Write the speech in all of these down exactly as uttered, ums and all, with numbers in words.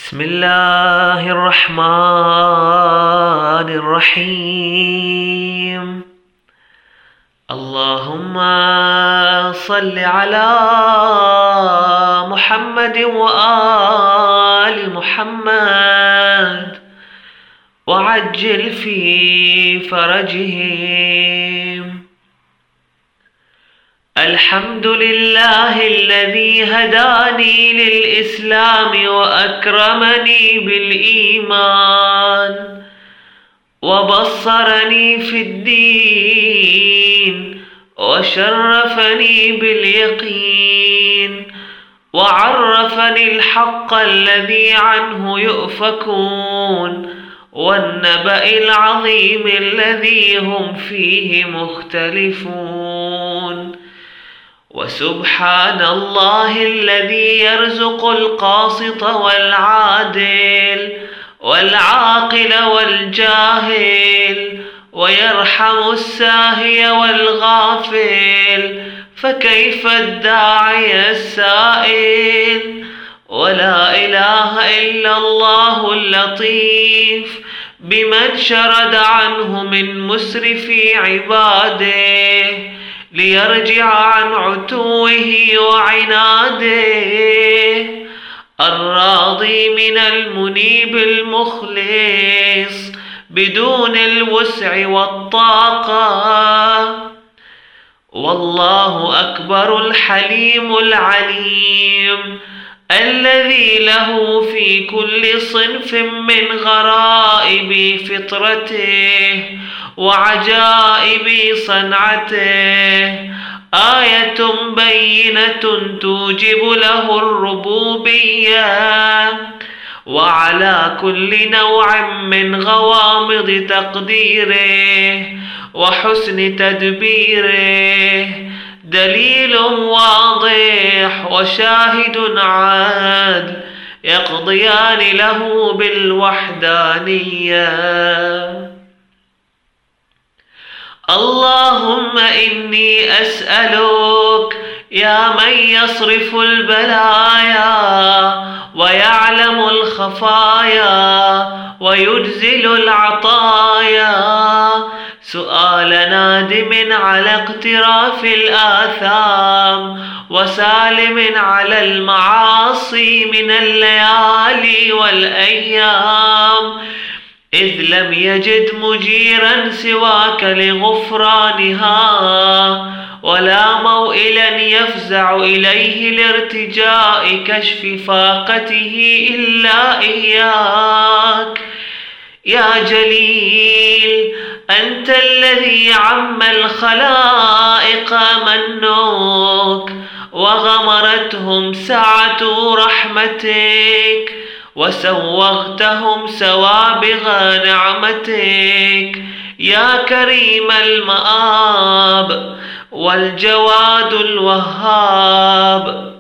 بسم الله الرحمن الرحيم. اللهم صل على محمد وآل محمد وعجل في فرجهم. الحمد لله الذي هداني للإسلام وأكرمني بالإيمان وبصرني في الدين وشرفني باليقين وعرفني الحق الذي عنه يؤفكون والنبأ العظيم الذي هم فيه مختلفون. وسبحان الله الذي يرزق القاسط والعادل والعاقل والجاهل ويرحم الساهي والغافل، فكيف الداعي السائل؟ ولا إله إلا الله اللطيف بمن شرد عنه من مسرفي عباده ليرجع عن عتوه وعناده، الراضي من المنيب المخلص بدون الوسع والطاقة. والله أكبر الحليم العليم الذي له في كل صنف من غرائب فطرته وعجائب صنعته آية بينة توجب له الربوبية، وعلى كل نوع من غوامض تقديره وحسن تدبيره دليل واضح وشاهد عادل يقضيان له بالوحدانية. اللهم إني أسألك يا من يصرف البلايا ويعلم الخفايا ويجزل العطايا، سؤال نادم على اقتراف الآثام وسالم على المعاصي من الليالي والأيام، إذ لم يجد مجيرا سواك لغفرانها ولا موئلا يفزع إليه لارتجاء كشف فاقته إلا إياك. يا جليل أنت الذي عم الخلائق منك وغمرتهم سعة رحمتك وسوغتهم سوابغ نعمتك. يا كريم المآب والجواد الوهاب،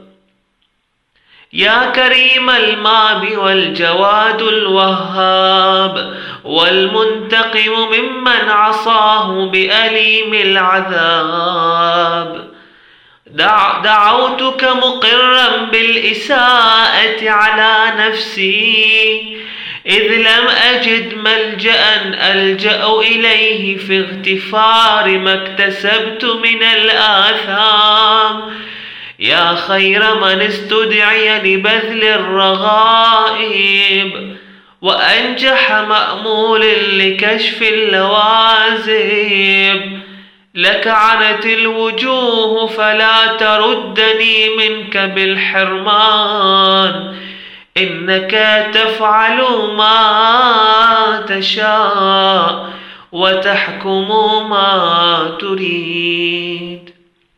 يا كريم الماب والجواد الوهاب والمنتقم ممن عصاه بأليم العذاب، دع دعوتك مقرا بالإساءة على نفسي إذ لم أجد ملجأ ألجأ إليه في اغتفار ما اكتسبت من الآثام. يا خير من استدعي لبذل الرغائب وأنجح مأمول لكشف اللوازم، لك عنت الوجوه فلا تردني منك بالحرمان، إنك تفعل ما تشاء وتحكم ما تريد.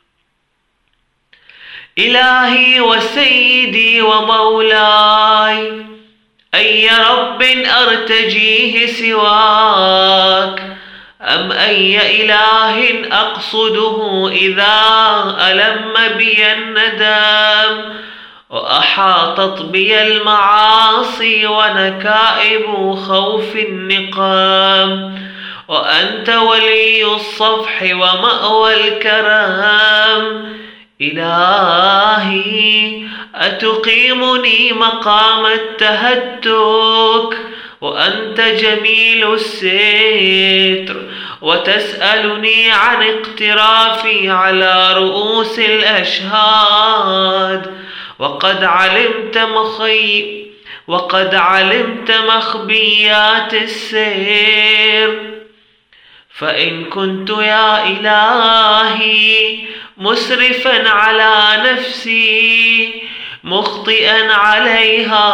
إلهي وسيدي ومولاي، أي رب أرتجيه سواك؟ أم أي إله أقصده إذا ألم بي الندم وأحاطت بي المعاصي ونكائب خوف النقام؟ وأنت ولي الصفح ومأوى الكرام، إلهي أتقيمني مقام التهتك وأنت جميل الستر، وتسألني عن اقترافي على رؤوس الأشهاد، وقد علمت مخي وقد علمت مخبيات السير. فإن كنت يا إلهي مسرفا على نفسي مخطئا عليها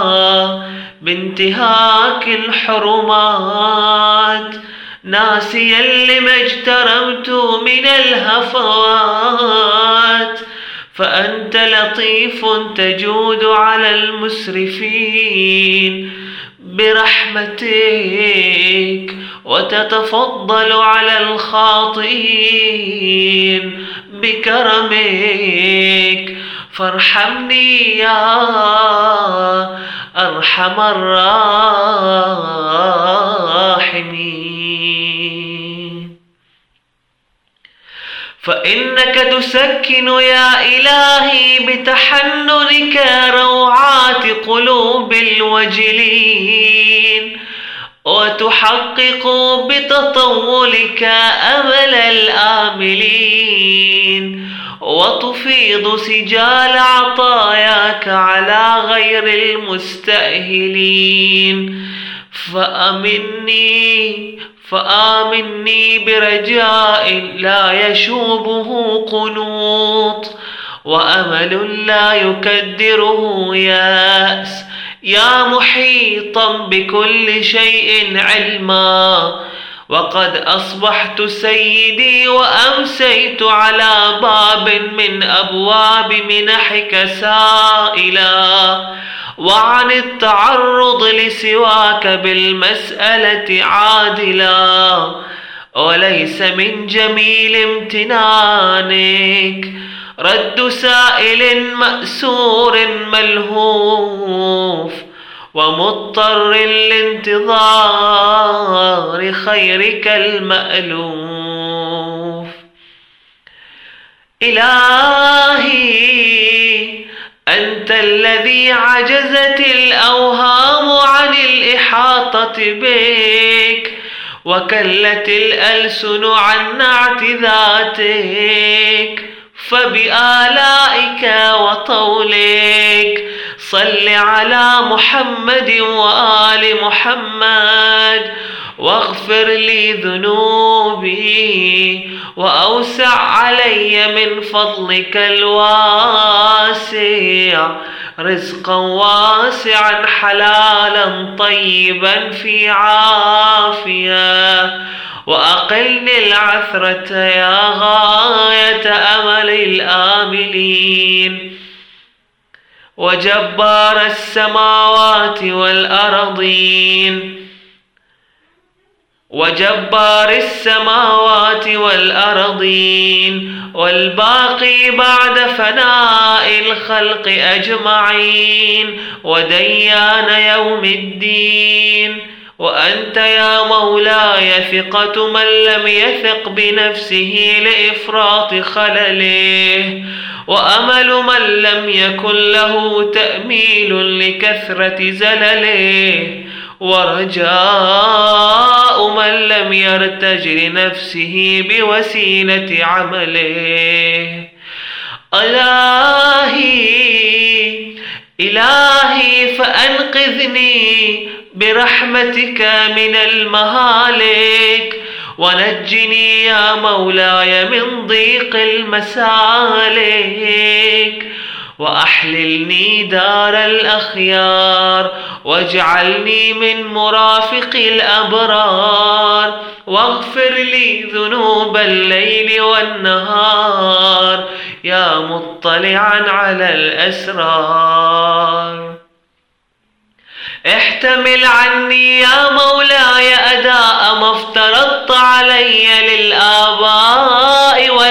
بانتهاك الحرمات، ناسيا لما اجترمت من الهفوات، فأنت لطيف تجود على المسرفين برحمتك، وتتفضل على الخاطئين بكرمك، فارحمني يا أرحم الراحمين. فإنك تسكن يا إلهي بتحننك روعات قلوب الوجلين، وتحقق بتطولك أمل الآملين، وتفيض سجال عطاياك على غير المستأهلين. فأمني فآمني برجاء لا يشوبه قنوط، وأمل لا يكدره يأس، يا محيطا بكل شيء علما. وقد أصبحت سيدي وأمسيت على باب من أبواب منحك سائلا، وعن التعرض لسواك بالمسألة عادلا، وليس من جميل امتنانك رد سائل مأسور ملهوف ومضطر لانتظار خيرك المألوف. إلهي أنت الذي عجزت الأوهام عن الإحاطة بك، وكلت الألسن عن نعت ذاتك، فبآلائك وطولك صل على محمد وآل محمد، واغفر لي ذنوبي، وأوسع علي من فضلك الواسع رزقا واسعا حلالا طيبا في عافية، وأقلني العثرة يا غاية أمل الآملين، وجبار السماوات والأرضين وجبار السماوات والأرضين والباقي بعد فناء الخلق أجمعين، وديان يوم الدين. وأنت يا مولاي ثقة من لم يثق بنفسه لإفراط خلله، وأمل من لم يكن له تأميل لكثرة زلله، ورجاء من لم يرتج لنفسه بوسيلة عمله. إلهي إلهي فأنقذني برحمتك من المهالك، ونجني يا مولاي من ضيق المسالك، وأحللني دار الأخيار، واجعلني من مرافق الأبرار، واغفر لي ذنوب الليل والنهار يا مطلعا على الأسرار. احتمل عني يا مولاي أداء ما افترضت علي للآباء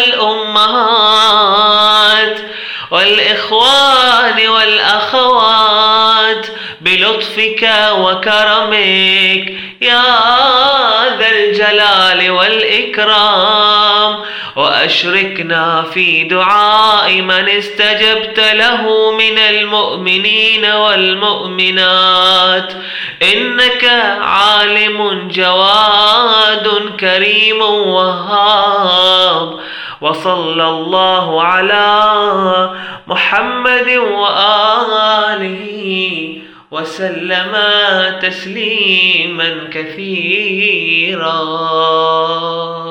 والأمهات والإخوان والأخوات بلطف بلطفك وكرمك يا ذا الجلال والإكرام، وأشركنا في دعاء من استجبت له من المؤمنين والمؤمنات، إنك عالم جواد كريم وهاب. وصلى الله على محمد وآله وسلم تسليما كثيرا.